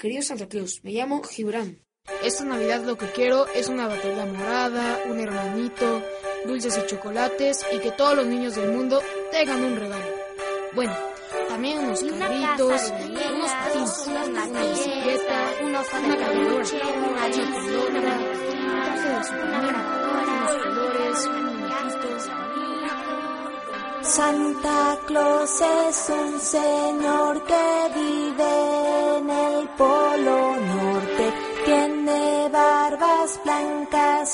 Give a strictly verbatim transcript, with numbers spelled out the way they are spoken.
querido Santa Claus, me llamo Gibran. Esta Navidad lo que quiero es una batería morada, un hermanito, dulces y chocolates y que todos los niños del mundo tengan un regalo. Bueno, también unos carritos, unos patines, una bicicleta, una cargadora, una chapeadora, un traje de Superman, unos colores, muñequitos. Santa Claus es un señor que vive en el Polo Norte, tiene barbas blancas